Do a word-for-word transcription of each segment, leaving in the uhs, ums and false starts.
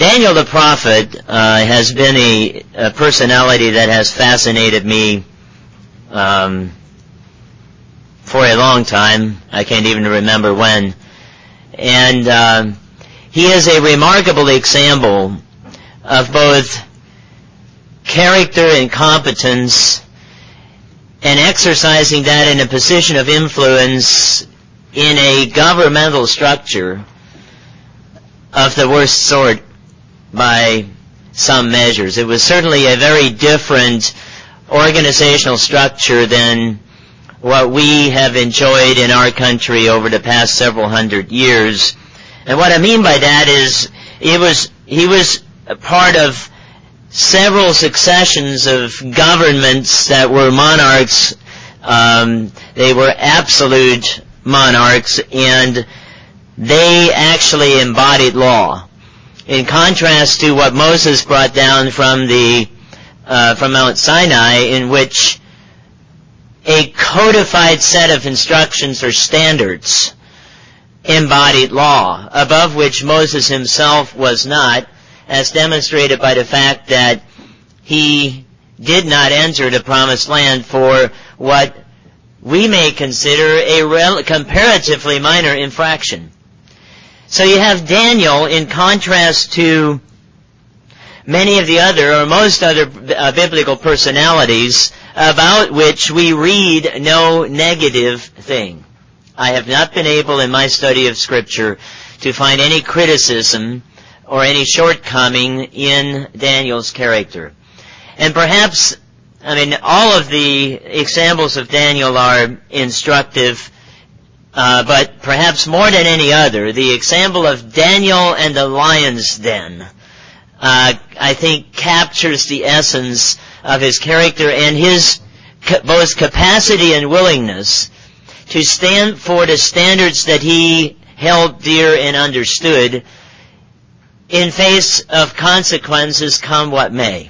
Daniel the prophet uh, has been a, a personality that has fascinated me um, for a long time. I can't even remember when. And uh, he is a remarkable example of both character and competence, and exercising that in a position of influence in a governmental structure of the worst sort by some measures. It was certainly a very different organizational structure than what we have enjoyed in our country over the past several hundred years. And what I mean by that is it was he was a part of several successions of governments that were monarchs. Um, they were absolute monarchs, and they actually embodied law. In contrast to what Moses brought down from the uh, from Mount Sinai, in which a codified set of instructions or standards embodied law, above which Moses himself was not, as demonstrated by the fact that he did not enter the promised land for what we may consider a rel- comparatively minor infraction. So you have Daniel, in contrast to many of the other, or most other uh, biblical personalities, about which we read no negative thing. I have not been able in my study of Scripture to find any criticism or any shortcoming in Daniel's character. And perhaps, I mean, all of the examples of Daniel are instructive, uh, but perhaps more than any other, the example of Daniel and the lion's den, uh, I think captures the essence of his character and his ca- both capacity and willingness to stand for the standards that he held dear and understood in face of consequences, come what may.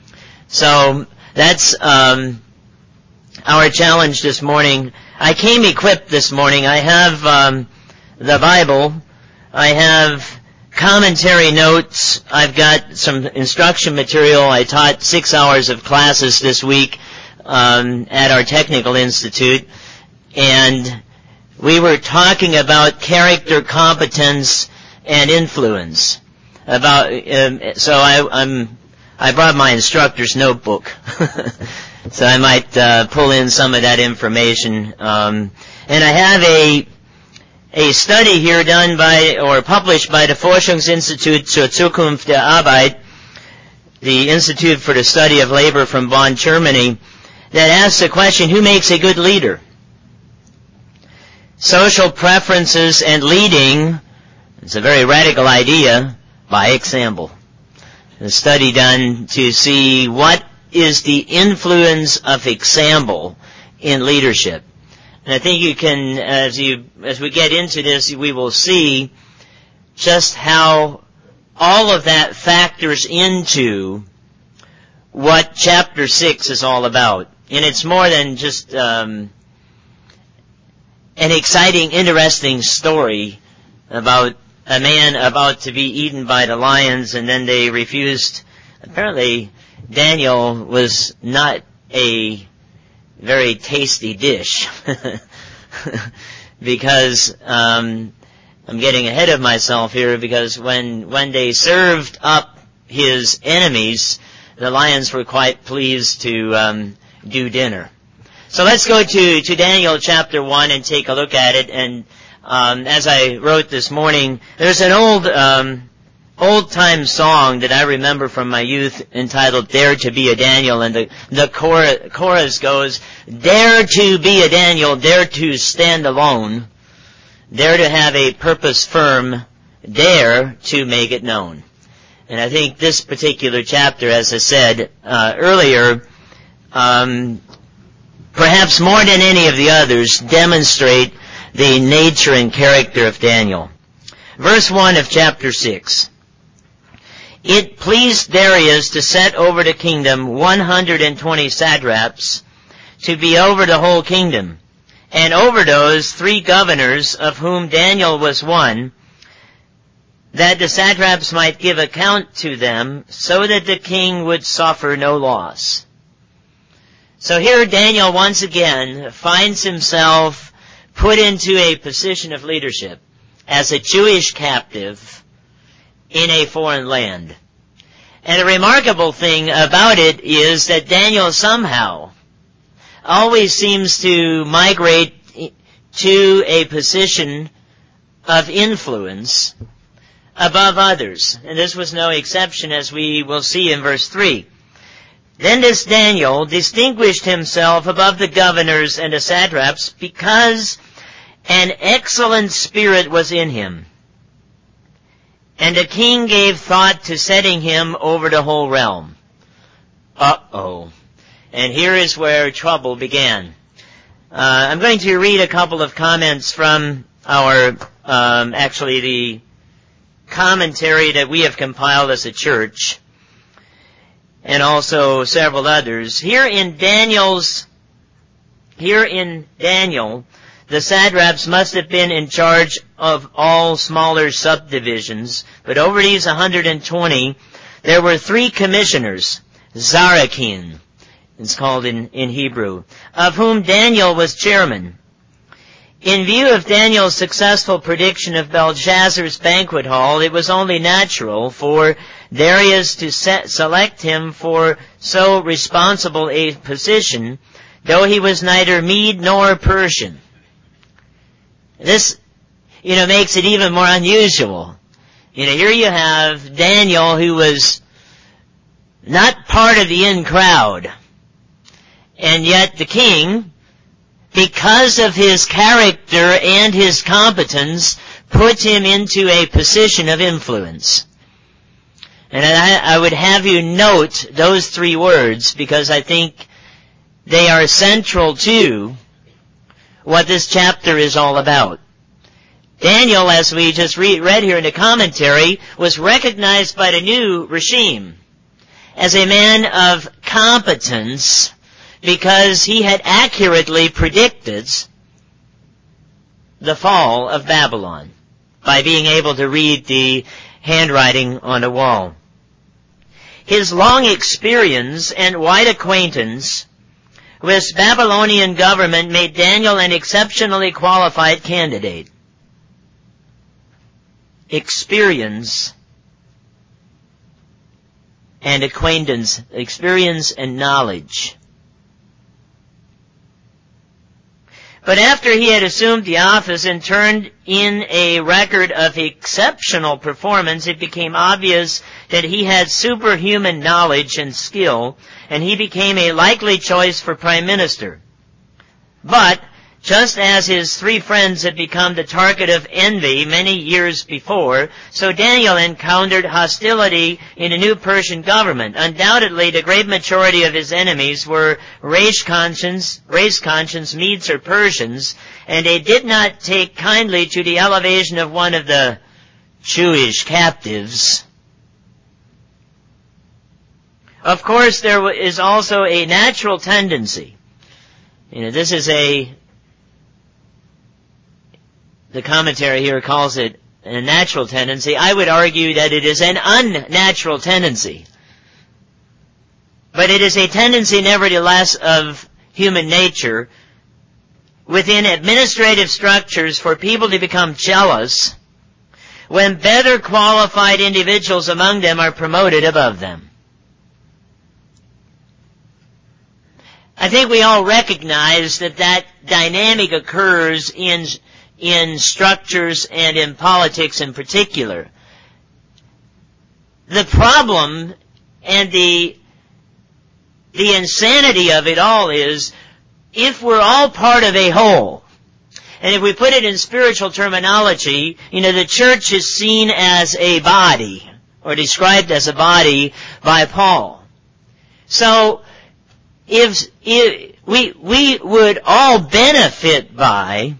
So that's um, our challenge this morning. I came equipped this morning. I have um, the Bible. I have commentary notes. I've got some instruction material. I taught six hours of classes this week um, at our technical institute, and we were talking about character, competence, and influence. About um, so I, I'm I brought my instructor's notebook, so I might uh, pull in some of that information. Um, and I have a a study here done by or published by the Forschungsinstitut zur Zukunft der Arbeit, the Institute for the Study of Labor from Bonn, Germany, that asks the question: who makes a good leader? Social preferences and leading. It's a very radical idea. By example. A study done to see what is the influence of example in leadership. And I think you can, as you, as we get into this, we will see just how all of that factors into what chapter six is all about. And it's more than just um, an exciting, interesting story about a man about to be eaten by the lions, and then they refused. Apparently, Daniel was not a very tasty dish. Because, um, I'm getting ahead of myself here, because when, when they served up his enemies, the lions were quite pleased to, um, do dinner. So let's go to, to Daniel chapter one and take a look at it. And Um, as I wrote this morning, there's an old, um, old-time song that I remember from my youth entitled "Dare to be a Daniel," and the, the chorus, chorus goes, "Dare to be a Daniel, dare to stand alone, dare to have a purpose firm, dare to make it known." And I think this particular chapter, as I said uh, earlier, um, perhaps more than any of the others, demonstrate the nature and character of Daniel. Verse one of chapter six. It pleased Darius to set over the kingdom one hundred twenty satraps to be over the whole kingdom, and over those three governors, of whom Daniel was one, that the satraps might give account to them, so that the king would suffer no loss. So here Daniel once again finds himself put into a position of leadership as a Jewish captive in a foreign land. And the remarkable thing about it is that Daniel somehow always seems to migrate to a position of influence above others. And this was no exception, as we will see in verse three. Then this Daniel distinguished himself above the governors and the satraps because an excellent spirit was in him. And the king gave thought to setting him over the whole realm. Uh-oh. And here is where trouble began. Uh, I'm going to read a couple of comments from our, um, actually the commentary that we have compiled as a church, and also several others. Here in Daniel's, here in Daniel, the satraps must have been in charge of all smaller subdivisions, but over these one hundred twenty, there were three commissioners, Zarakin, it's called in, in Hebrew, of whom Daniel was chairman. In view of Daniel's successful prediction of Belshazzar's banquet hall, it was only natural for Darius to set, select him for so responsible a position, though he was neither Mede nor Persian. This, you know, makes it even more unusual. You know, here you have Daniel, who was not part of the in crowd, and yet the king, because of his character and his competence, put him into a position of influence. And I, I would have you note those three words, because I think they are central to what this chapter is all about. Daniel, as we just re- read here in the commentary, was recognized by the new regime as a man of competence because he had accurately predicted the fall of Babylon by being able to read the handwriting on the wall. His long experience and wide acquaintance with Babylonian government made Daniel an exceptionally qualified candidate. Experience and acquaintance, experience and knowledge. But after he had assumed the office and turned in a record of exceptional performance, it became obvious that he had superhuman knowledge and skill, and he became a likely choice for prime minister. But, just as his three friends had become the target of envy many years before, so Daniel encountered hostility in the new Persian government. Undoubtedly, the great majority of his enemies were race conscience, race conscience Medes or Persians, and they did not take kindly to the elevation of one of the Jewish captives. Of course, there is also a natural tendency. You know, this is a The commentary here calls it a natural tendency. I would argue that it is an unnatural tendency. But it is a tendency, nevertheless, of human nature within administrative structures for people to become jealous when better qualified individuals among them are promoted above them. I think we all recognize that that dynamic occurs in in structures and in politics in particular. The problem and the the insanity of it all is, if we're all part of a whole, and if we put it in spiritual terminology, you know, the church is seen as a body, or described as a body by Paul. So, if, if we we would all benefit by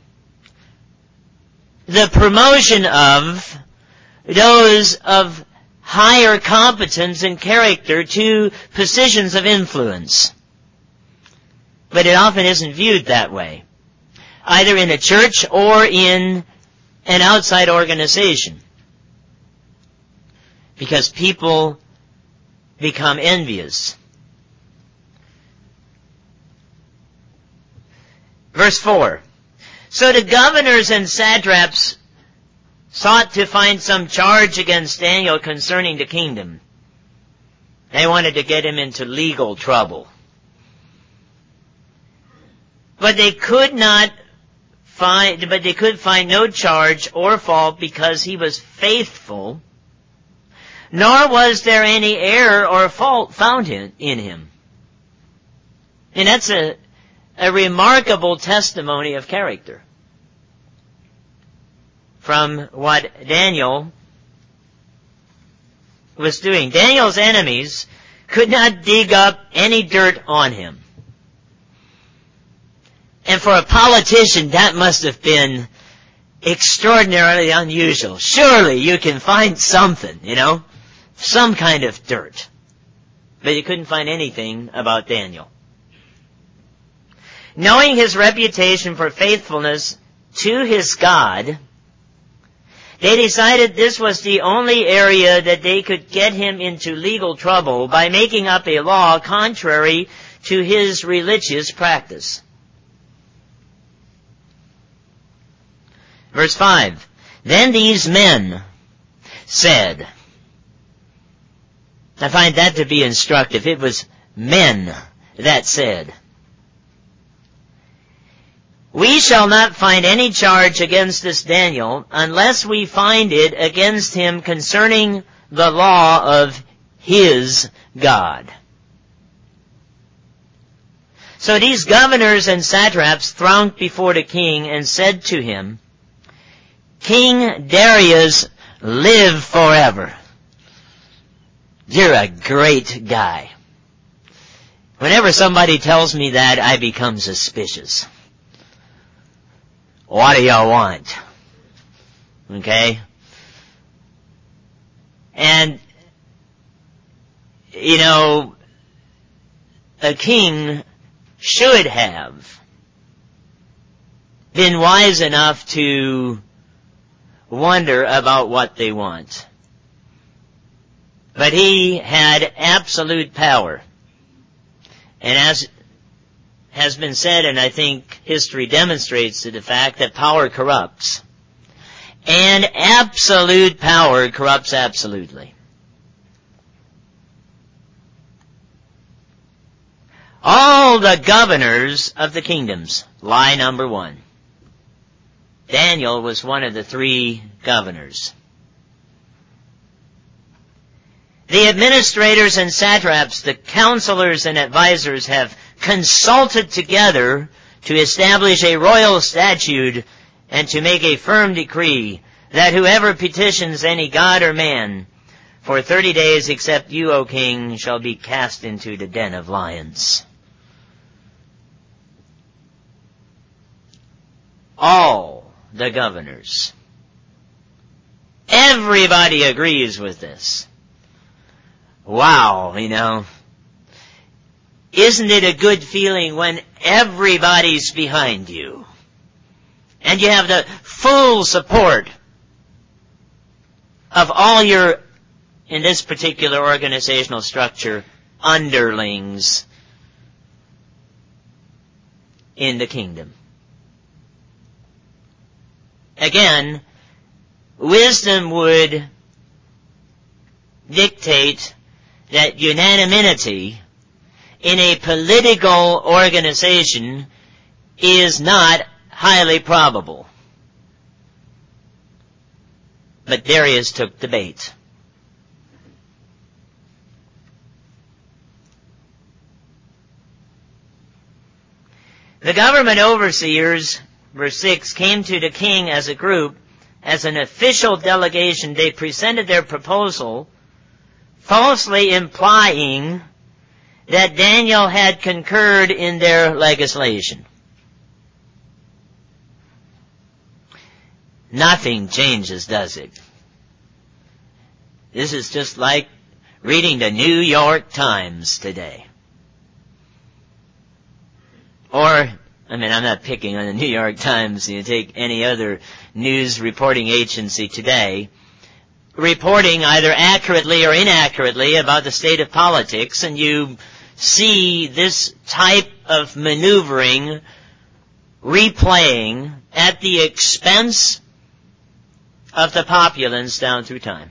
the promotion of those of higher competence and character to positions of influence. But it often isn't viewed that way, either in a church or in an outside organization. because people become envious. Verse four. So the governors and satraps sought to find some charge against Daniel concerning the kingdom. They wanted to get him into legal trouble. But they could not find, but they could find no charge or fault because he was faithful, nor was there any error or fault found in, in him. And that's a, a remarkable testimony of character from what Daniel was doing. Daniel's enemies could not dig up any dirt on him. And for a politician, that must have been extraordinarily unusual. Surely you can find something, you know, some kind of dirt. But you couldn't find anything about Daniel. Knowing his reputation for faithfulness to his God, they decided this was the only area that they could get him into legal trouble by making up a law contrary to his religious practice. Verse five. Then these men said, I find that to be instructive. It was men that said, we shall not find any charge against this Daniel unless we find it against him concerning the law of his God. So these governors and satraps thronged before the king and said to him, King Darius, live forever. You're a great guy. Whenever somebody tells me that, I become suspicious. What do y'all want? Okay? And, you know, a king should have been wise enough to wonder about what they want. But he had absolute power. And as has been said, and I think history demonstrates to the fact that power corrupts. And absolute power corrupts absolutely. All the governors of the kingdoms. Lie number one. Daniel was one of the three governors. The administrators and satraps, the counselors and advisors have consulted together to establish a royal statute and to make a firm decree that whoever petitions any god or man for thirty days except you, O king, shall be cast into the den of lions. All the governors. Everybody agrees with this. Wow, you know. Isn't it a good feeling when everybody's behind you? And you have the full support of all your, in this particular organizational structure, underlings in the kingdom. Again, wisdom would dictate that unanimity in a political organization is not highly probable. But Darius took the bait. The government overseers, verse six, came to the king as a group. As an official delegation, they presented their proposal, falsely implying that Daniel had concurred in their legislation. Nothing changes, does it? This is just like reading the New York Times today. Or, I mean, I'm not picking on the New York Times. You take any other news reporting agency today. reporting either accurately or inaccurately about the state of politics, and you see this type of maneuvering replaying at the expense of the populace down through time.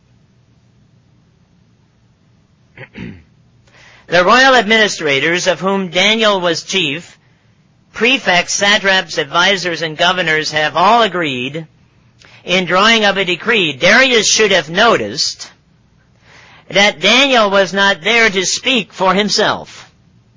The royal administrators, of whom Daniel was chief, prefects, satraps, advisors, and governors have all agreed in drawing up a decree. Darius should have noticed that Daniel was not there to speak for himself.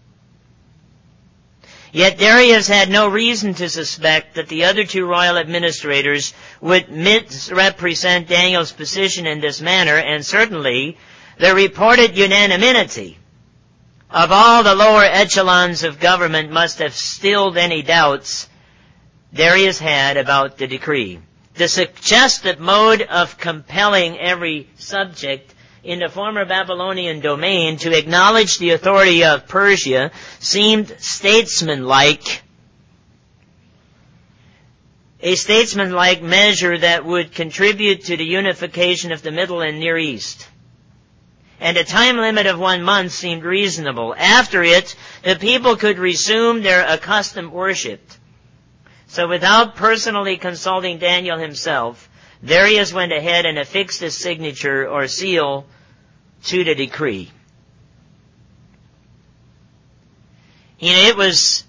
Yet Darius had no reason to suspect that the other two royal administrators would misrepresent Daniel's position in this manner, and certainly the reported unanimity of all the lower echelons of government must have stilled any doubts Darius had about the decree. The suggested mode of compelling every subject in the former Babylonian domain to acknowledge the authority of Persia seemed statesmanlike, a statesmanlike measure that would contribute to the unification of the Middle and Near East. And a time limit of one month seemed reasonable. After it, the people could resume their accustomed worship. So without personally consulting Daniel himself, Darius went ahead and affixed his signature or seal to the decree. You know, it was,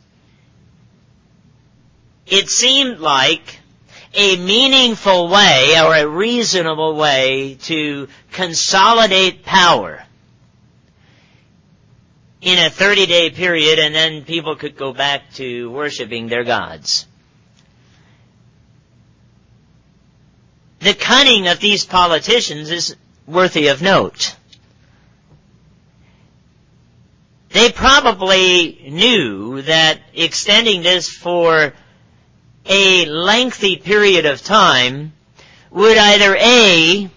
it seemed like a meaningful way or a reasonable way to consolidate power in a thirty-day period, and then people could go back to worshiping their gods. The cunning of these politicians is worthy of note. They probably knew that extending this for a lengthy period of time would either A,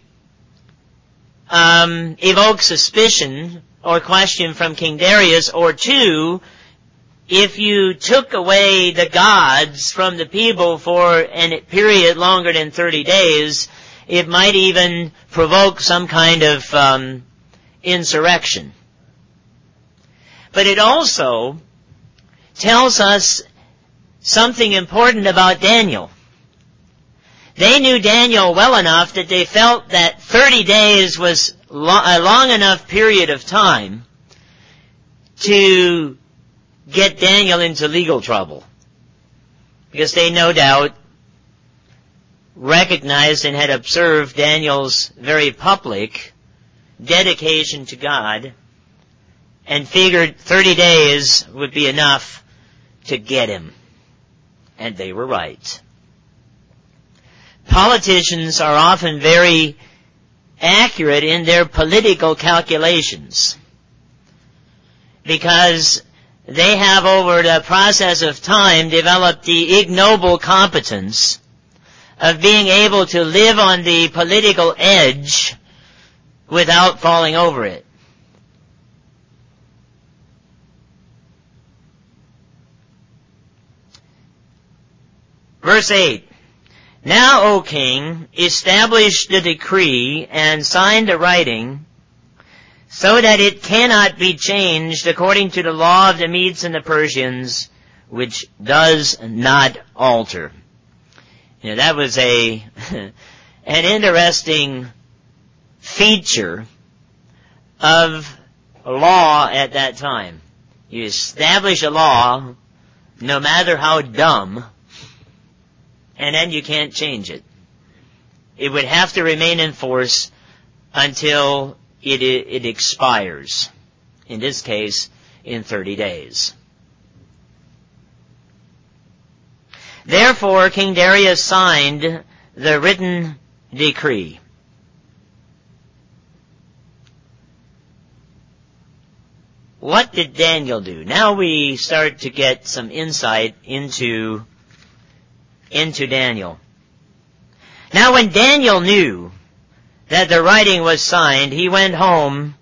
um, evoke suspicion or question from King Darius, or two, if you took away the gods from the people for a period longer than thirty days, it might even provoke some kind of um, insurrection. But it also tells us something important about Daniel. They knew Daniel well enough that they felt that thirty days was lo- a long enough period of time to get Daniel into legal trouble. Because they no doubt recognized and had observed Daniel's very public dedication to God and figured thirty days would be enough to get him. And they were right. Politicians are often very accurate in their political calculations because they have, over the process of time, developed the ignoble competence of being able to live on the political edge without falling over it. Verse eight. Now, O king, establish the decree and sign the writing so that it cannot be changed according to the law of the Medes and the Persians, which does not alter. You know, that was a an interesting feature of law at that time. You establish a law, no matter how dumb, and then you can't change it. It would have to remain in force until it, it, it expires. In this case, in thirty days. Therefore, King Darius signed the written decree. What did Daniel do? Now we start to get some insight into into Daniel. Now when Daniel knew that the writing was signed, he went home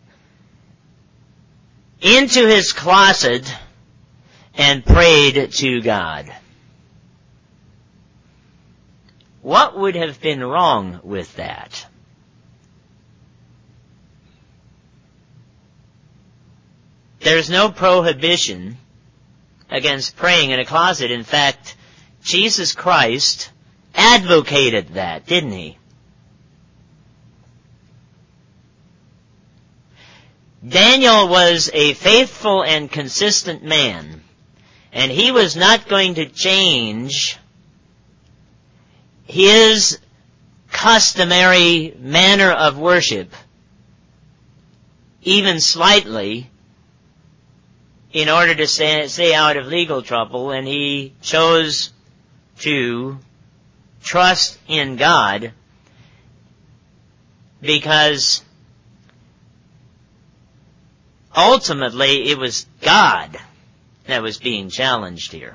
into his closet and prayed to God. What would have been wrong with that? there's no prohibition against praying in a closet. In fact, Jesus Christ advocated that, didn't he? Daniel was a faithful and consistent man, and he was not going to change his customary manner of worship, even slightly, in order to stay, stay out of legal trouble, and he chose to trust in God because ultimately it was God that was being challenged here.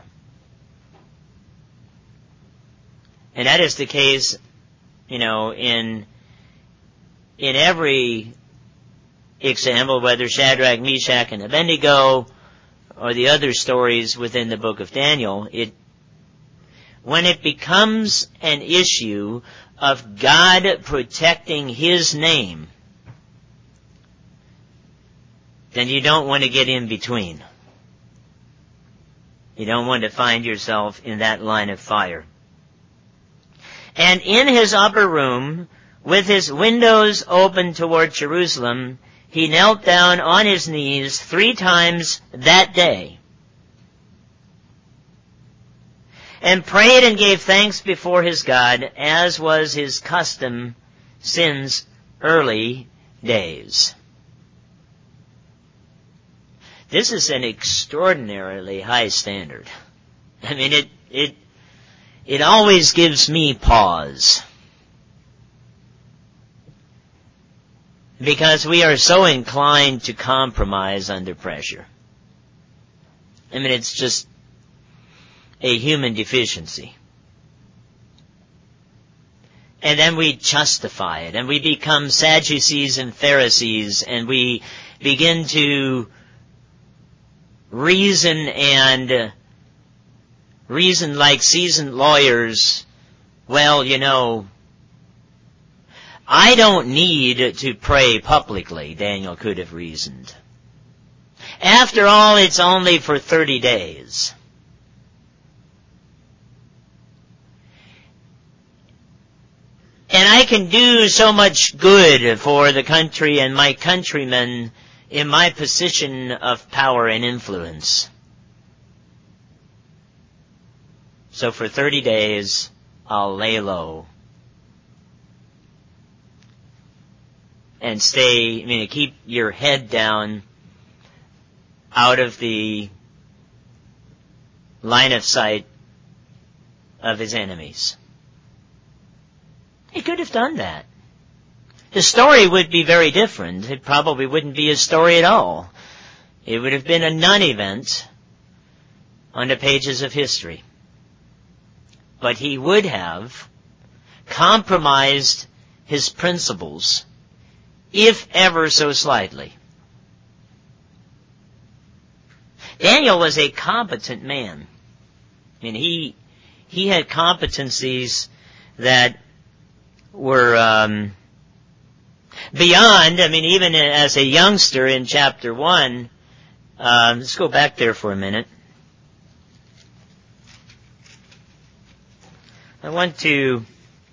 And that is the case, you know, in in every example, whether Shadrach, Meshach, and Abednego, or the other stories within the book of Daniel. It when it becomes an issue of God protecting His name, then you don't want to get in between. You don't want to find yourself in that line of fire. And in his upper room, with his windows open toward Jerusalem, he knelt down on his knees three times that day, and prayed and gave thanks before his God, as was his custom since early days. This is an extraordinarily high standard. I mean, it, it, it always gives me pause. Because we are so inclined to compromise under pressure. I mean, it's just a human deficiency. And then we justify it, and we become Sadducees and Pharisees, and we begin to reason and uh, reason like seasoned lawyers. Well, you know, I don't need to pray publicly, Daniel could have reasoned. After all, it's only for thirty days. And I can do so much good for the country and my countrymen in my position of power and influence. So for thirty days, I'll lay low. And stay, I mean, keep your head down out of the line of sight of his enemies. He could have done that. The story would be very different. It probably wouldn't be a story at all. It would have been a non-event on the pages of history. But he would have compromised his principles, if ever so slightly. Daniel was a competent man. I mean, he he had competencies that were um, beyond, I mean, even as a youngster in chapter one. Um, let's go back there for a minute. I want to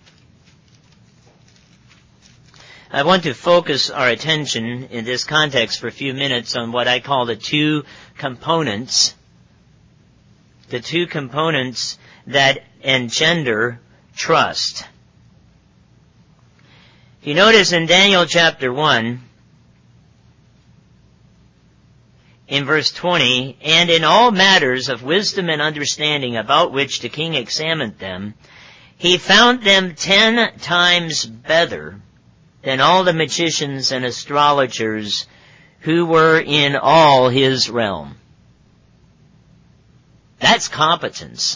I want to focus our attention in this context for a few minutes on what I call the two components, the two components that engender trust. You notice in Daniel chapter one, in verse twenty, and in all matters of wisdom and understanding about which the king examined them, he found them ten times better than all the magicians and astrologers who were in all his realm. That's competence.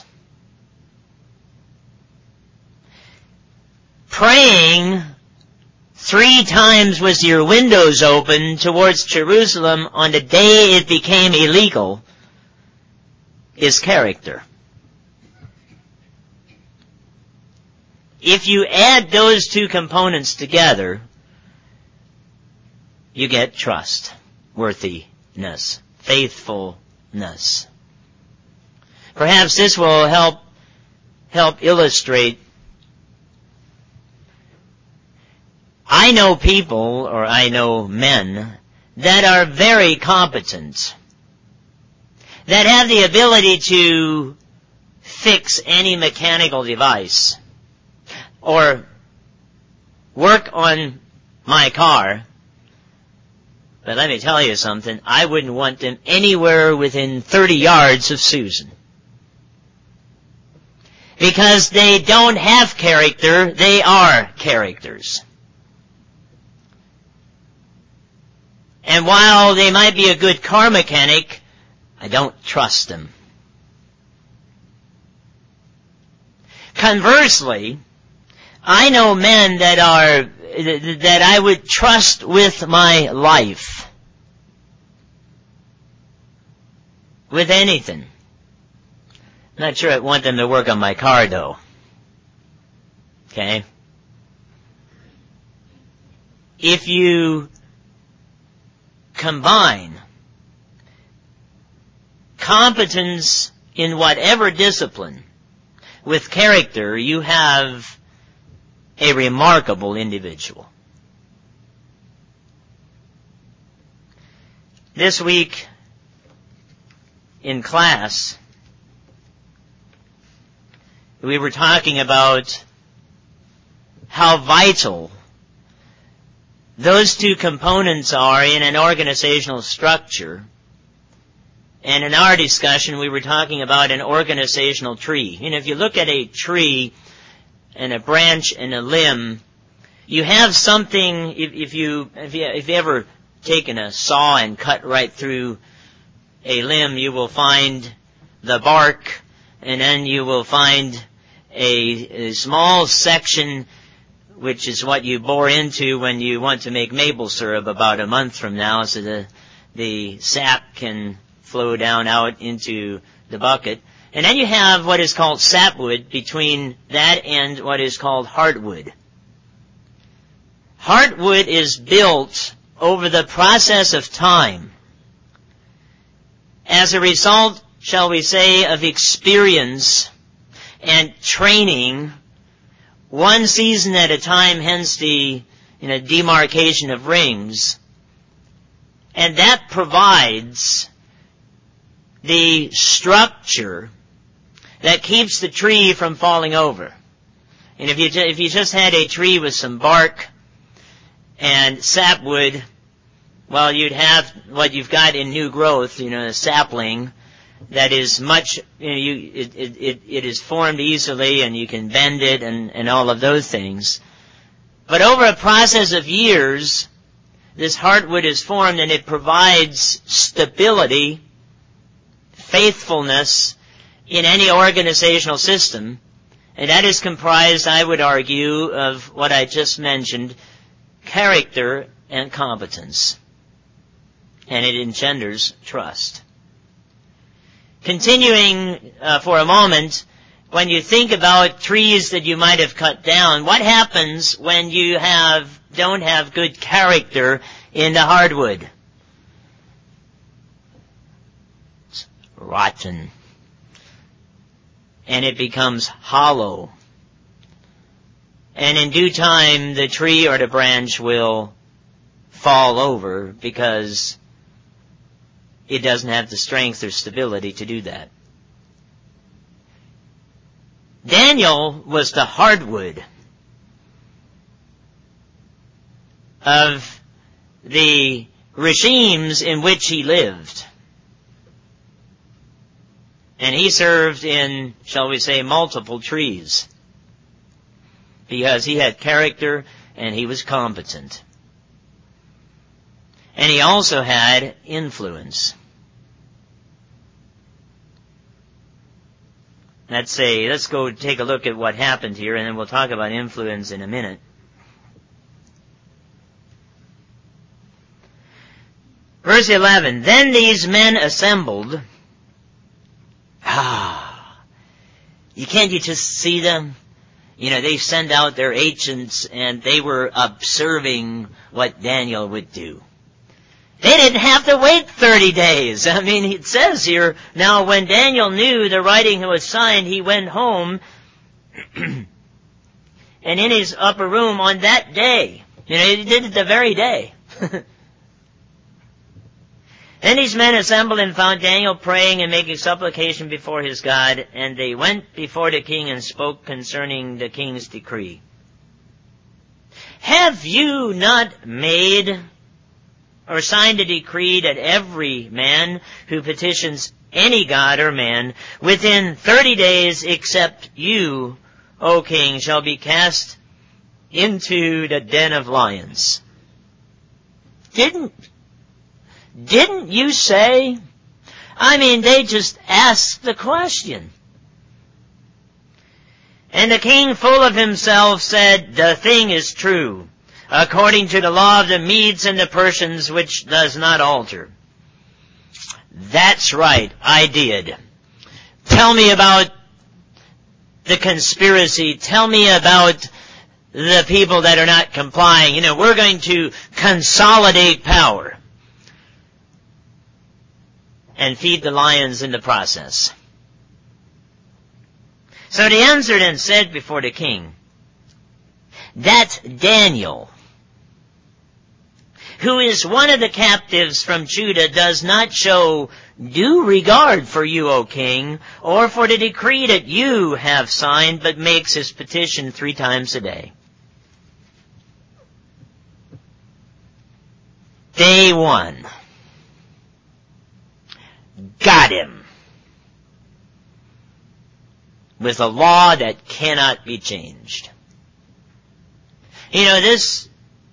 Praying three times with your windows open towards Jerusalem on the day it became illegal is character. If you add those two components together, you get trust, worthiness, faithfulness. Perhaps this will help help illustrate. I know people, or I know men, that are very competent, that have the ability to fix any mechanical device, or work on my car. But let me tell you something, I wouldn't want them anywhere within thirty yards of Susan. Because they don't have character, they are characters. And while they might be a good car mechanic, I don't trust them. Conversely, I know men that are, that I would trust with my life. With anything. Not sure I'd want them to work on my car, though. Okay? If you combine competence in whatever discipline with character, you have a remarkable individual. This week in class, we were talking about how vital those two components are in an organizational structure. And in our discussion, we were talking about an organizational tree. And if you look at a tree and a branch and a limb, you have something, if, if you, if you, if you ever taken a saw and cut right through a limb, you will find the bark, and then you will find a, a small section, which is what you bore into when you want to make maple syrup about a month from now, so the, the sap can flow down out into the bucket. And then you have what is called sapwood between that and what is called heartwood. Heartwood is built over the process of time as a result, shall we say, of experience and training, one season at a time, hence the you know, demarcation of rings. And that provides the structure that keeps the tree from falling over. And if you, if you just had a tree with some bark and sapwood, well, you'd have what you've got in new growth, you know, a sapling that is much, you know, you, it, it, it is formed easily and you can bend it and, and all of those things. But over a process of years, this heartwood is formed and it provides stability, faithfulness in any organizational system. And that is comprised, I would argue, of what I just mentioned, character and competence. And it engenders trust. Continuing uh, for a moment, when you think about trees that you might have cut down, what happens when you have don't have good character in the hardwood? It's rotten. And it becomes hollow. And in due time, the tree or the branch will fall over because it doesn't have the strength or stability to do that. Daniel was the hardwood of the regimes in which he lived. And he served in, shall we say, multiple trees. Because he had character and he was competent. And he also had influence. Let's say, let's go take a look at what happened here, and then we'll talk about influence in a minute. Verse eleven, then these men assembled. Ah, you can't you just see them? You know, they send out their agents, and they were observing what Daniel would do. They didn't have to wait thirty days. I mean, it says here, now when Daniel knew the writing was signed, he went home and in his upper room on that day. You know, he did it the very day. Then these men assembled and found Daniel praying and making supplication before his God, and they went before the king and spoke concerning the king's decree. Have you not made or signed a decree that every man who petitions any god or man within thirty days except you, O king, shall be cast into the den of lions? Didn't, didn't you say? I mean, they just asked the question. And the king, full of himself, said, the thing is true, according to the law of the Medes and the Persians, which does not alter. That's right, I did. Tell me about the conspiracy. Tell me about the people that are not complying. You know, we're going to consolidate power and feed the lions in the process. So they answered and said before the king, that Daniel, who is one of the captives from Judah, does not show due regard for you, O king, or for the decree that you have signed, but makes his petition three times a day. Day one. Got him. With a law that cannot be changed. You know, this,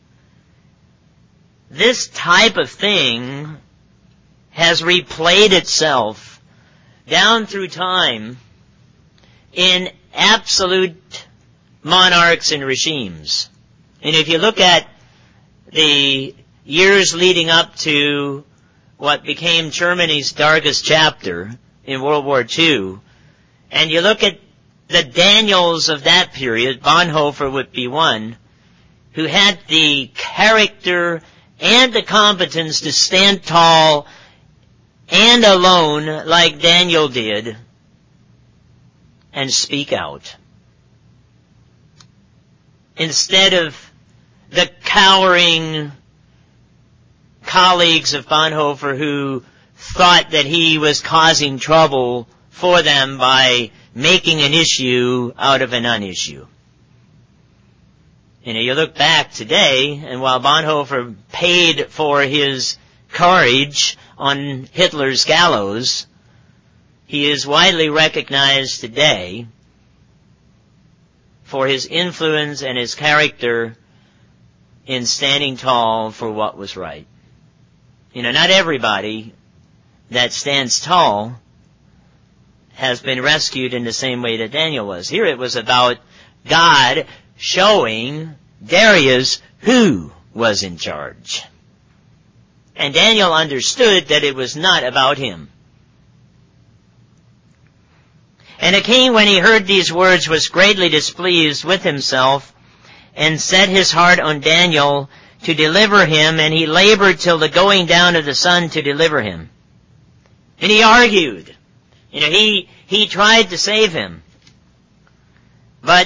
this type of thing has replayed itself down through time in absolute monarchs and regimes. And if you look at the years leading up to what became Germany's darkest chapter in World War Two, and you look at the Daniels of that period, Bonhoeffer would be one, who had the character and the competence to stand tall and alone like Daniel did and speak out. Instead of the cowering colleagues of Bonhoeffer who thought that he was causing trouble for them by making an issue out of a non-issue. You know, you look back today, and while Bonhoeffer paid for his courage on Hitler's gallows, he is widely recognized today for his influence and his character in standing tall for what was right. You know, not everybody that stands tall has been rescued in the same way that Daniel was. Here it was about God showing Darius who was in charge. And Daniel understood that it was not about him. And the king, when he heard these words, was greatly displeased with himself, and set his heart on Daniel to deliver him, and he labored till the going down of the sun to deliver him. And he argued. You know, he, he tried to save him. But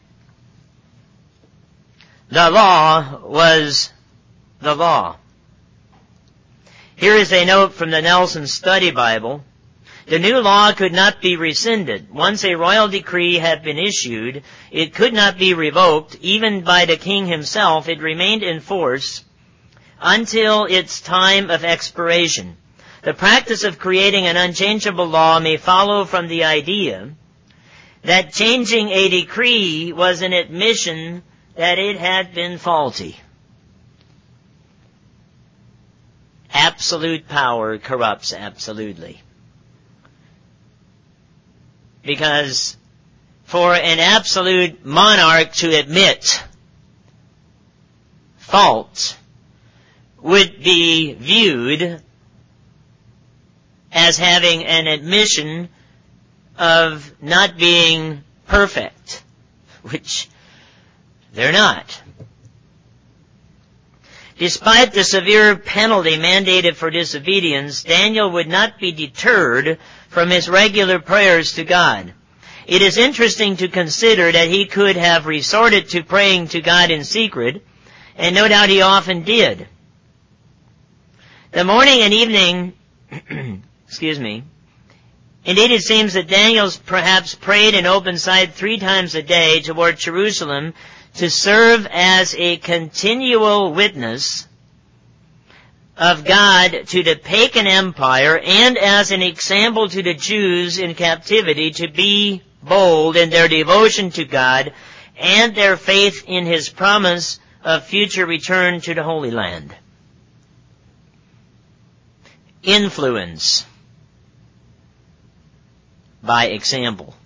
the law was the law. Here is a note from the Nelson Study Bible. The new law could not be rescinded. Once a royal decree had been issued, it could not be revoked, even by the king himself. It remained in force until its time of expiration. The practice of creating an unchangeable law may follow from the idea that changing a decree was an admission that it had been faulty. Absolute power corrupts absolutely. Because for an absolute monarch to admit fault would be viewed as having an admission of not being perfect, which they're not. Despite the severe penalty mandated for disobedience, Daniel would not be deterred from his regular prayers to God. It is interesting to consider that he could have resorted to praying to God in secret, and no doubt he often did. The morning and evening, excuse me, indeed it seems that Daniel perhaps prayed in open sight three times a day toward Jerusalem to serve as a continual witness of God to the pagan empire and as an example to the Jews in captivity to be bold in their devotion to God and their faith in His promise of future return to the Holy Land. Influence by example.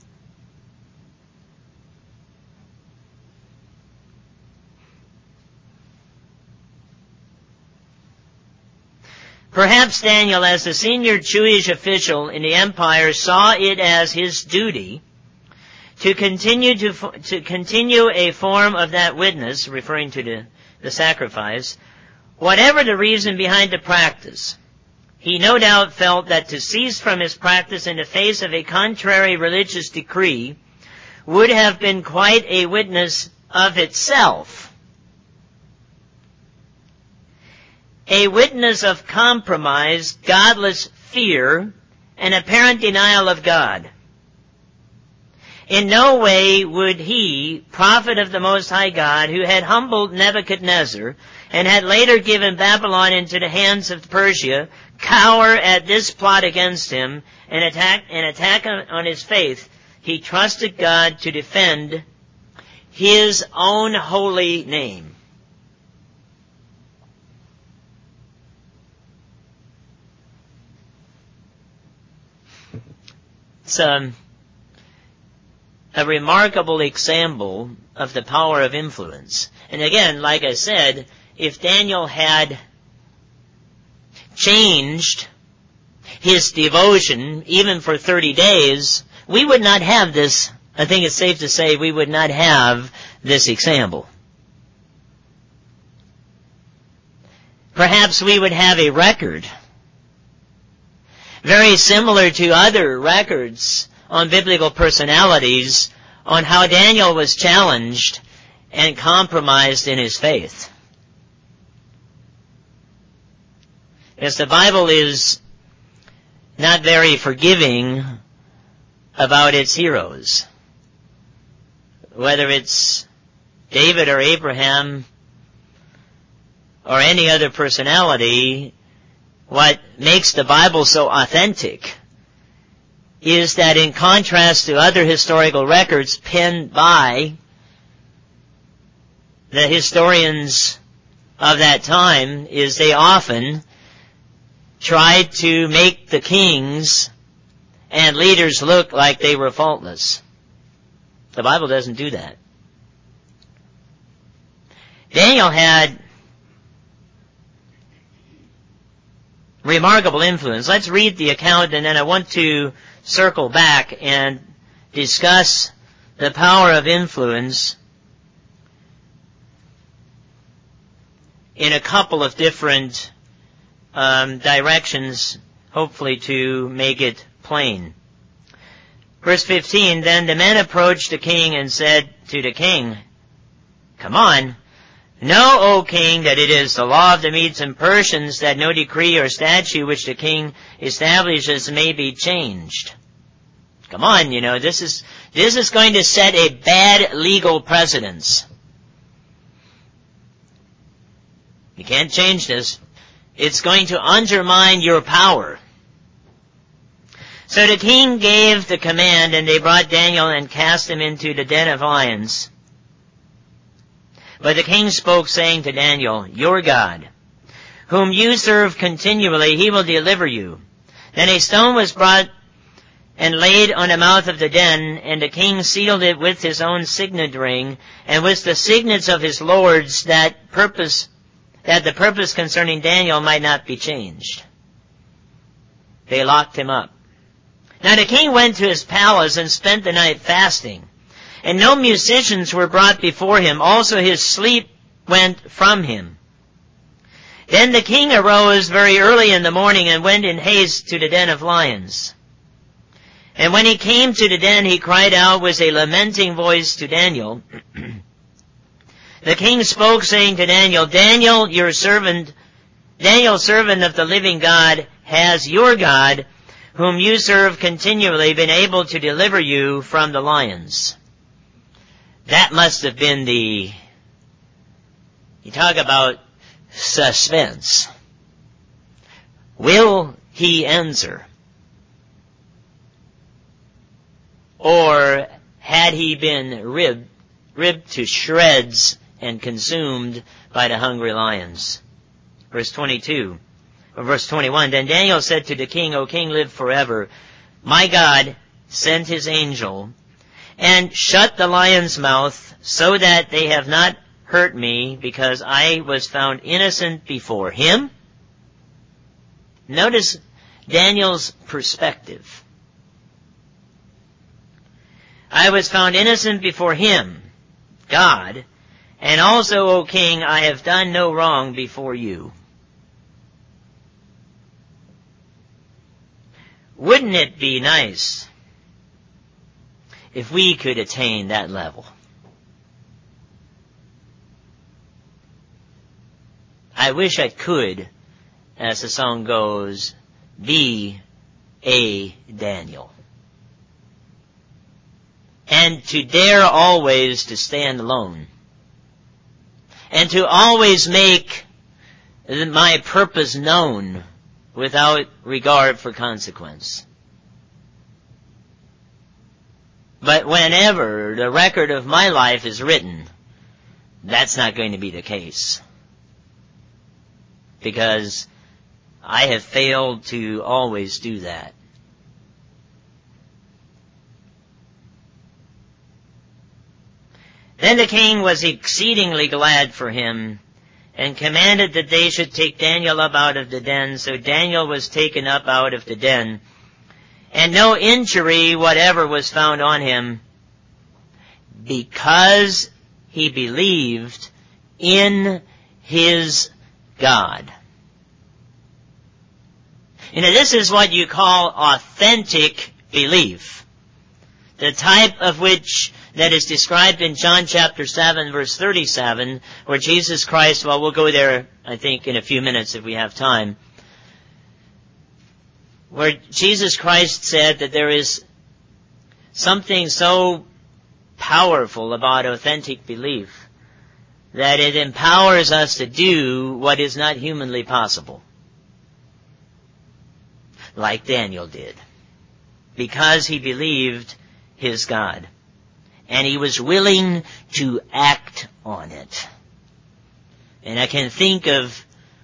Perhaps Daniel, as the senior Jewish official in the empire, saw it as his duty to continue to, to continue a form of that witness, referring to the, the sacrifice, whatever the reason behind the practice. He no doubt felt that to cease from his practice in the face of a contrary religious decree would have been quite a witness of itself. A witness of compromise, godless fear, and apparent denial of God. In no way would he, prophet of the Most High God, who had humbled Nebuchadnezzar and had later given Babylon into the hands of Persia, cower at this plot against him and attack, and attack on his faith. He trusted God to defend His own holy name. It's um, a remarkable example of the power of influence. And again, like I said, if Daniel had changed his devotion even for thirty days, we would not have this. I think it's safe to say we would not have this example. Perhaps we would have a record very similar to other records on biblical personalities on how Daniel was challenged and compromised in his faith. Because the Bible is not very forgiving about its heroes. Whether it's David or Abraham or any other personality, what makes the Bible so authentic is that in contrast to other historical records penned by the historians of that time, is they often tried to make the kings and leaders look like they were faultless. The Bible doesn't do that. Daniel had remarkable influence. Let's read the account, and then I want to circle back and discuss the power of influence in a couple of different um, directions, hopefully to make it plain. Verse fifteen, then the men approached the king and said to the king, come on, know, O king, that it is the law of the Medes and Persians that no decree or statute which the king establishes may be changed. Come on, you know, this is, this is going to set a bad legal precedence. You can't change this. It's going to undermine your power. So the king gave the command, and they brought Daniel and cast him into the den of lions. But the king spoke, saying to Daniel, your God, whom you serve continually, He will deliver you. Then a stone was brought and laid on the mouth of the den, and the king sealed it with his own signet ring, and with the signets of his lords, that purpose, that the purpose concerning Daniel might not be changed. They locked him up. Now the king went to his palace and spent the night fasting. And no musicians were brought before him. Also his sleep went from him. Then the king arose very early in the morning and went in haste to the den of lions. And when he came to the den, he cried out with a lamenting voice to Daniel. The king spoke, saying to Daniel, Daniel, your servant, Daniel, servant of the living God, has your God, whom you serve continually, been able to deliver you from the lions? That must have been the, you talk about suspense. Will he answer? Or had he been ribbed, ribbed to shreds and consumed by the hungry lions? Verse twenty-two, or verse twenty-one, Then Daniel said to the king, O king, live forever. My God sent his angel and shut the lion's mouth so that they have not hurt me, because I was found innocent before him. Notice Daniel's perspective. I was found innocent before him, God, and also, O king, I have done no wrong before you. Wouldn't it be nice if we could attain that level? I wish I could, as the song goes, be a Daniel. And to dare always to stand alone. And to always make my purpose known without regard for consequence. But whenever the record of my life is written, that's not going to be the case. Because I have failed to always do that. Then the king was exceedingly glad for him, and commanded that they should take Daniel up out of the den. So Daniel was taken up out of the den, and no injury whatever was found on him, because he believed in his God. You know, this is what you call authentic belief. The type of which that is described in John chapter seven, verse thirty-seven, where Jesus Christ, well, we'll go there, I think, in a few minutes if we have time, where Jesus Christ said that there is something so powerful about authentic belief that it empowers us to do what is not humanly possible, like Daniel did, because he believed his God. And he was willing to act on it. And I can think of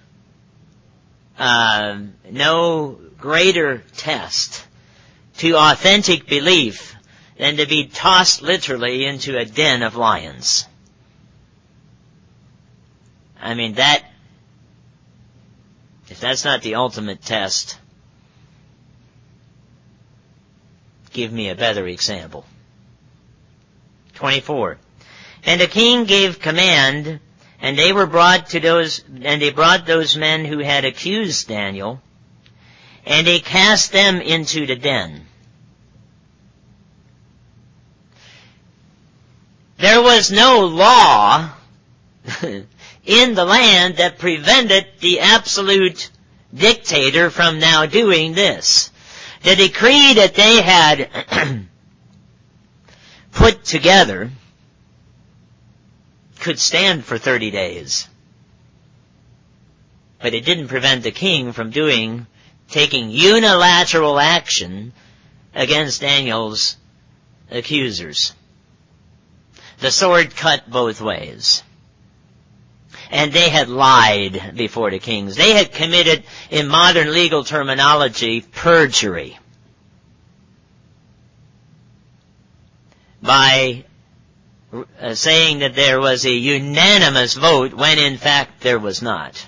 uh, no greater test to authentic belief than to be tossed literally into a den of lions. I mean, that, if that's not the ultimate test, give me a better example. twenty-four. And the king gave command, and they were brought to those, and they brought those men who had accused Daniel, and they cast them into the den. There was no law in the land that prevented the absolute dictator from now doing this. The decree that they had put together could stand for thirty days. But it didn't prevent the king from doing, taking unilateral action against Daniel's accusers. The sword cut both ways. And they had lied before the kings. They had committed, in modern legal terminology, perjury. By uh, saying that there was a unanimous vote when in fact there was not.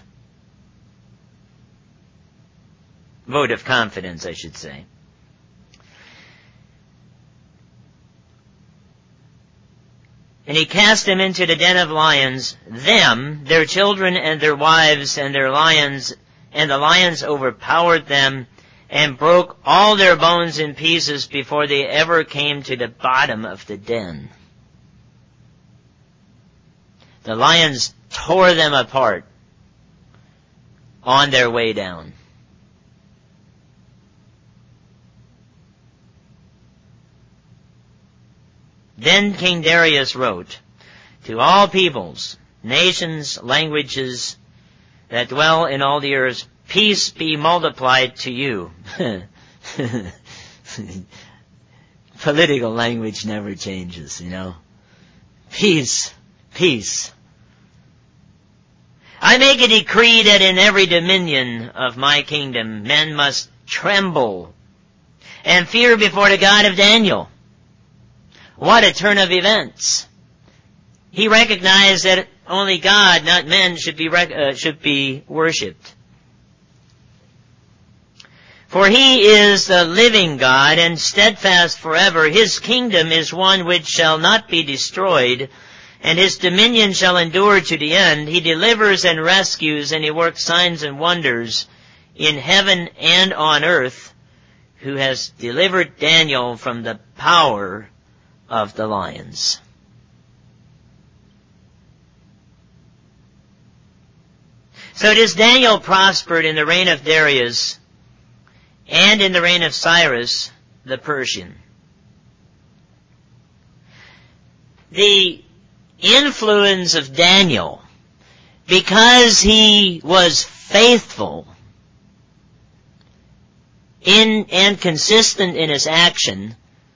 Vote of confidence, I should say. And he cast them into the den of lions, them, their children and their wives and their lions, and the lions overpowered them and broke all their bones in pieces before they ever came to the bottom of the den. The lions tore them apart on their way down. Then King Darius wrote, to all peoples, nations, languages that dwell in all the earth, peace be multiplied to you. Political language never changes, you know. Peace, peace. I make a decree that in every dominion of my kingdom men must tremble and fear before the God of Daniel. What a turn of events. He recognized that only God, not men, should be rec- uh, should be worshipped. For he is the living God and steadfast forever. His kingdom is one which shall not be destroyed, and his dominion shall endure to the end. He delivers and rescues, and he works signs and wonders in heaven and on earth, who has delivered Daniel from the power of the lions. So this Daniel prospered in the reign of Darius and in the reign of Cyrus the Persian. The influence of Daniel, because he was faithful in and consistent in his action,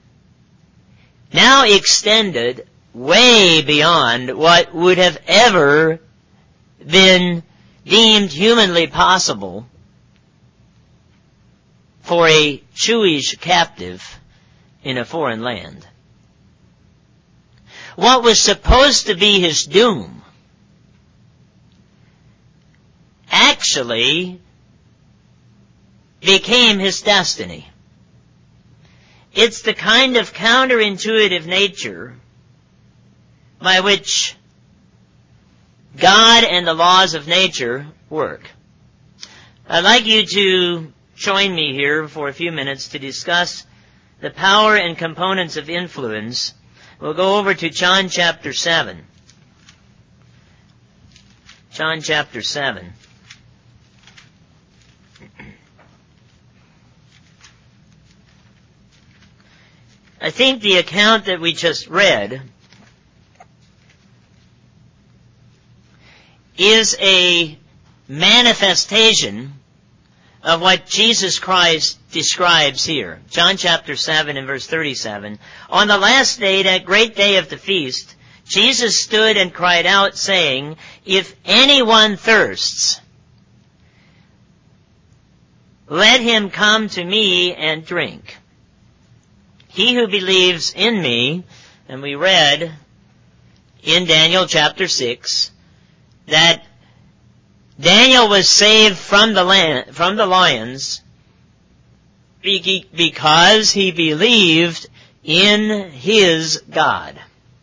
now extended way beyond what would have ever been deemed humanly possible for a Jewish captive in a foreign land. What was supposed to be his doom actually became his destiny. It's the kind of counterintuitive nature by which God and the laws of nature work. I'd like you to join me here for a few minutes to discuss the power and components of influence. We'll go over to John chapter seven. John chapter seven. I think the account that we just read is a manifestation of what Jesus Christ describes here. John chapter seven and verse thirty-seven. On the last day, that great day of the feast, Jesus stood and cried out, saying, if anyone thirsts, let him come to me and drink. He who believes in me, and we read in Daniel chapter six, that Daniel was saved from the land, from the lions because he believed in his God.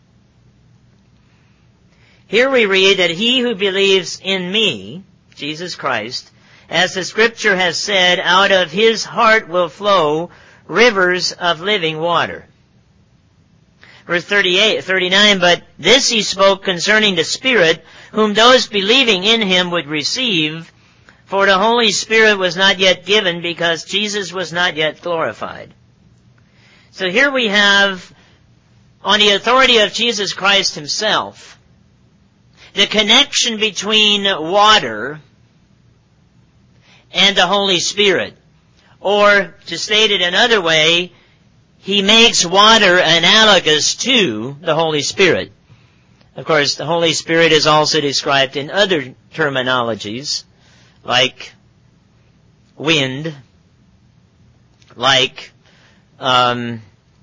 Here we read that he who believes in me, Jesus Christ, as the scripture has said, out of his heart will flow rivers of living water. Verse thirty-eight, thirty-nine, but this he spoke concerning the Spirit, whom those believing in him would receive, for the Holy Spirit was not yet given, because Jesus was not yet glorified. So here we have, on the authority of Jesus Christ himself, the connection between water and the Holy Spirit. Or, to state it another way, he makes water analogous to the Holy Spirit. Of course, the Holy Spirit is also described in other terminologies, like wind, like um,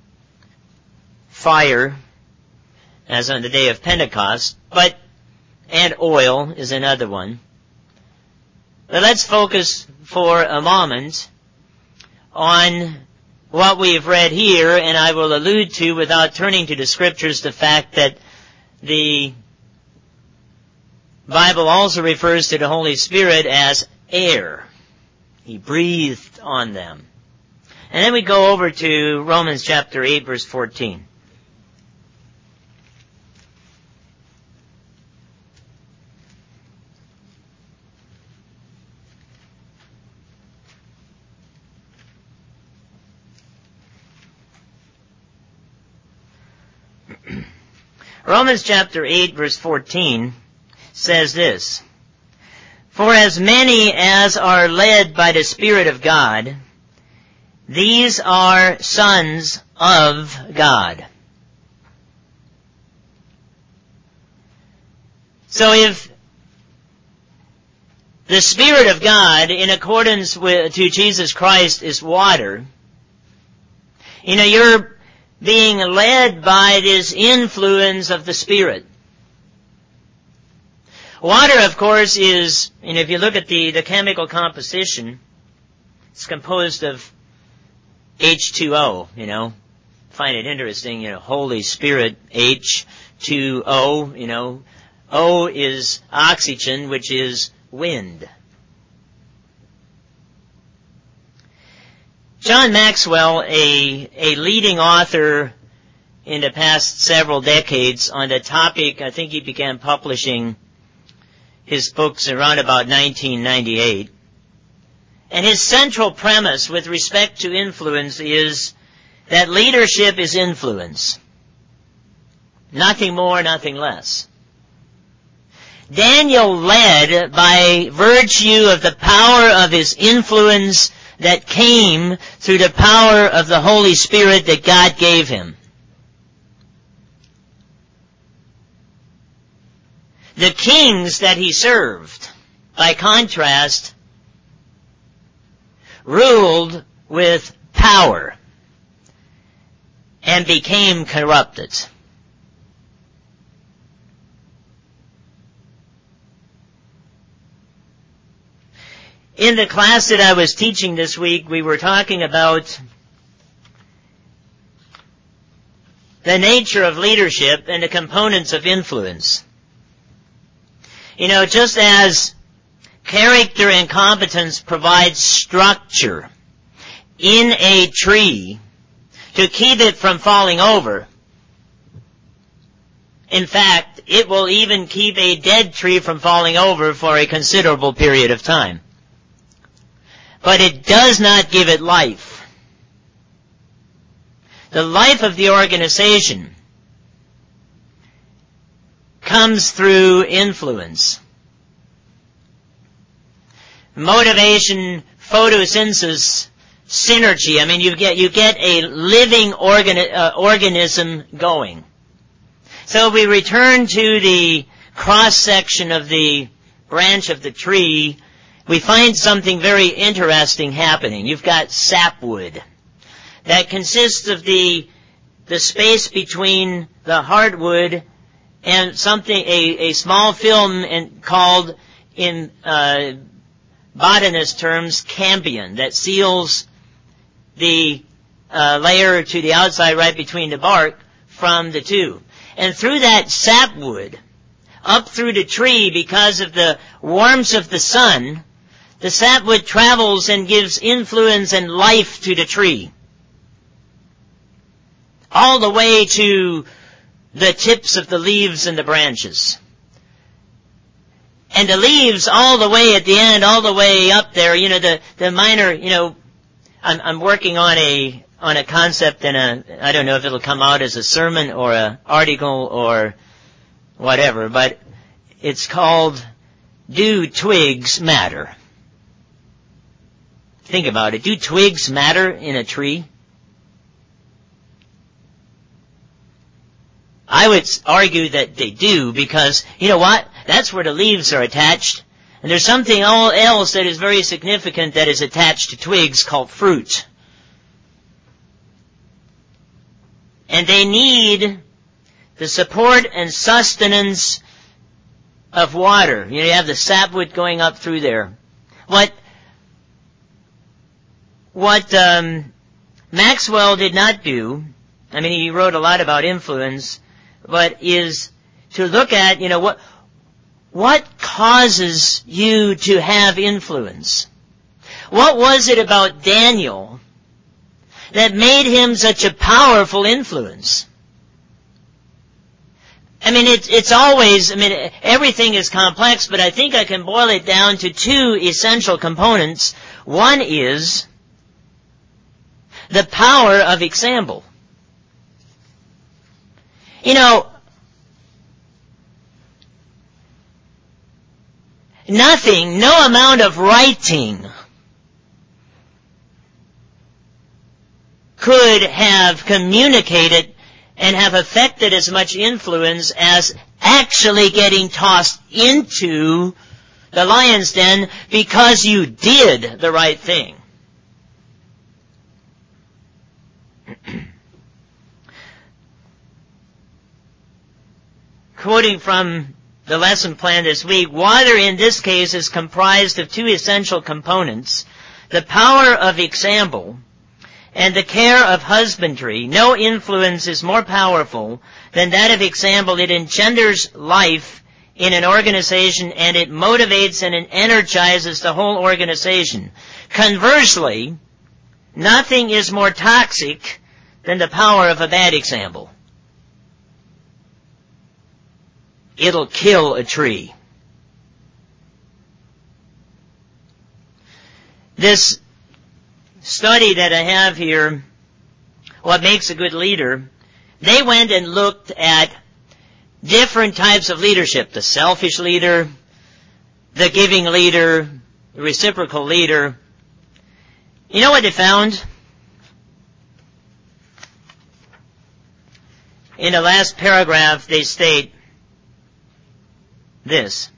fire, as on the day of Pentecost, but and oil is another one. But let's focus for a moment on what we've read here, and I will allude to, without turning to the scriptures, the fact that the Bible also refers to the Holy Spirit as air. He breathed on them. And then we go over to Romans chapter eight, verse fourteen. Romans chapter eight, verse fourteen says this, "For as many as are led by the Spirit of God, these are sons of God." So if the Spirit of God, in accordance with to Jesus Christ, is water, you know, you're being led by this influence of the Spirit. Water, of course, is, and if you look at the, the chemical composition, it's composed of H two O, you know. Find it interesting, you know, Holy Spirit, H two O, you know. O is oxygen, which is wind. John Maxwell, a, a leading author in the past several decades on the topic, I think he began publishing his books around about nineteen ninety-eight. And his central premise with respect to influence is that leadership is influence. Nothing more, nothing less. Daniel led by virtue of the power of his influence that came through the power of the Holy Spirit that God gave him. The kings that he served, by contrast, ruled with power and became corrupted. In the class that I was teaching this week, we were talking about the nature of leadership and the components of influence. You know, just as character and competence provide structure in a tree to keep it from falling over, in fact, it will even keep a dead tree from falling over for a considerable period of time. But it does not give it life. The life of the organization comes through influence. Motivation, photosynthesis, synergy. I mean, you get you get a living organi- uh, organism going. So we return to the cross-section of the branch of the tree. We find something very interesting happening. You've got sapwood that consists of the the space between the hardwood and something, a, a small film in, called, in uh, botanist terms, cambion, that seals the uh, layer to the outside right between the bark from the two. And through that sapwood, up through the tree, because of the warmth of the sun, the sapwood travels and gives influence and life to the tree. All the way to the tips of the leaves and the branches. And the leaves all the way at the end, all the way up there, you know, the, the minor, you know, I'm, I'm working on a, on a concept and a, I don't know if it'll come out as a sermon or an article or whatever, but it's called Do Twigs Matter? Think about it. Do twigs matter in a tree? I would argue that they do because, you know what? That's where the leaves are attached. And there's something else that is very significant that is attached to twigs called fruit. And they need the support and sustenance of water. You know, you have the sapwood going up through there. What, what um, Maxwell did not do, I mean, he wrote a lot about influence, but is to look at, you know, what, what causes you to have influence? What was it about Daniel that made him such a powerful influence? I mean, it's, it's always, I mean, everything is complex, but I think I can boil it down to two essential components. One is the power of example. You know, nothing, no amount of writing could have communicated and have affected as much influence as actually getting tossed into the lion's den because you did the right thing. Quoting from the lesson plan this week, water in this case is comprised of two essential components: the power of example and the care of husbandry. No influence is more powerful than that of example. It engenders life in an organization, and it motivates and it energizes the whole organization. Conversely, nothing is more toxic than the power of a bad example. It'll kill a tree. This study that I have here, What Makes a Good Leader, they went and looked at different types of leadership: the selfish leader, the giving leader, the reciprocal leader. You know what they found? In the last paragraph, they state this.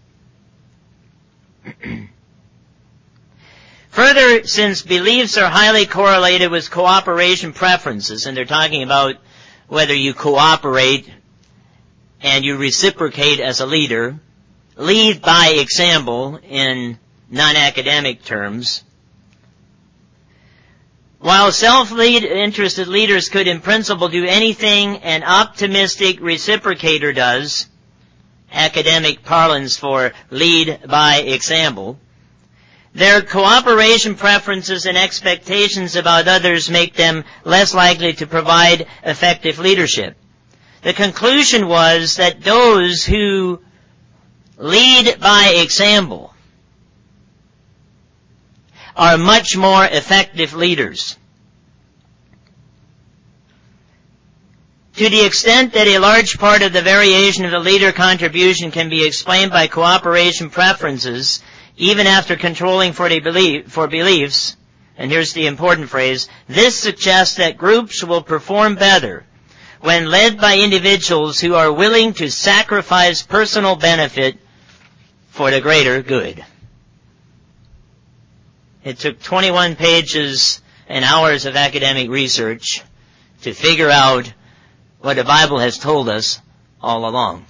Further, since beliefs are highly correlated with cooperation preferences, and they're talking about whether you cooperate and you reciprocate as a leader, lead by example in non-academic terms. While self-interested leaders could in principle do anything an optimistic reciprocator does, academic parlance for lead by example, their cooperation preferences and expectations about others make them less likely to provide effective leadership. The conclusion was that those who lead by example are much more effective leaders. To the extent that a large part of the variation of the leader contribution can be explained by cooperation preferences, even after controlling for, the belief, for beliefs, and here's the important phrase, this suggests that groups will perform better when led by individuals who are willing to sacrifice personal benefit for the greater good. It took twenty-one pages and hours of academic research to figure out what the Bible has told us all along.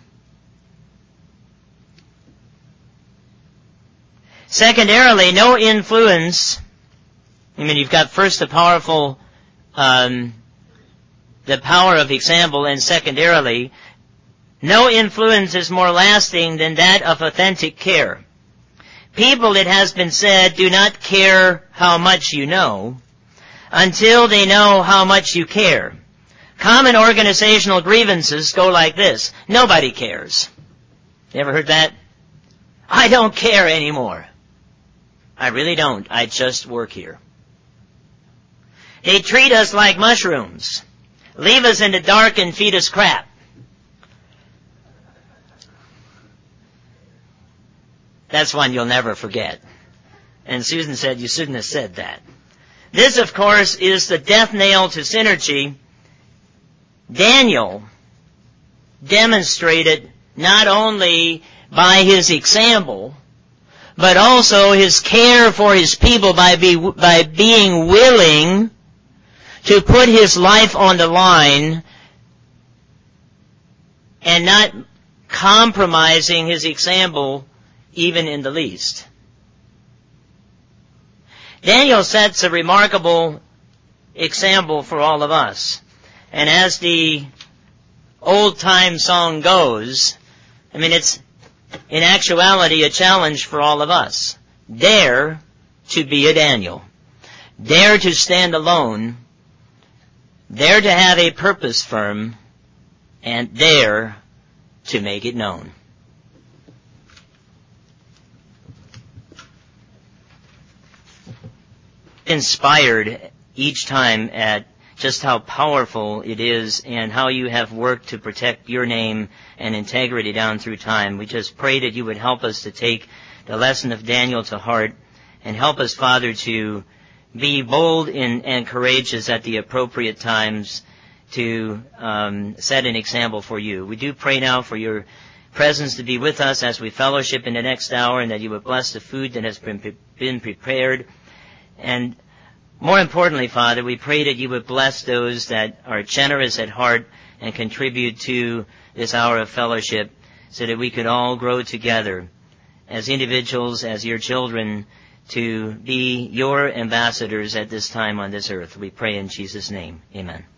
Secondarily, no influence. I mean, you've got first the powerful, um, the power of example, and secondarily, no influence is more lasting than that of authentic care. People, it has been said, do not care how much you know until they know how much you care. Common organizational grievances go like this: nobody cares. You ever heard that? I don't care anymore. I really don't. I just work here. They treat us like mushrooms, leave us in the dark and feed us crap. That's one you'll never forget. And Susan said, you shouldn't have said that. This, of course, is the death nail to synergy. Daniel demonstrated not only by his example, but also his care for his people by, be, by being willing to put his life on the line and not compromising his example even in the least. Daniel sets a remarkable example for all of us. And as the old-time song goes, I mean, it's in actuality a challenge for all of us. Dare to be a Daniel. Dare to stand alone. Dare to have a purpose firm. And dare to make it known. Inspired each time at just how powerful it is and how you have worked to protect your name and integrity down through time. We just pray that you would help us to take the lesson of Daniel to heart and help us, Father, to be bold in, and courageous at the appropriate times to um, set an example for you. We do pray now for your presence to be with us as we fellowship in the next hour, and that you would bless the food that has been, been prepared. And more importantly, Father, we pray that you would bless those that are generous at heart and contribute to this hour of fellowship so that we could all grow together as individuals, as your children, to be your ambassadors at this time on this earth. We pray in Jesus' name. Amen.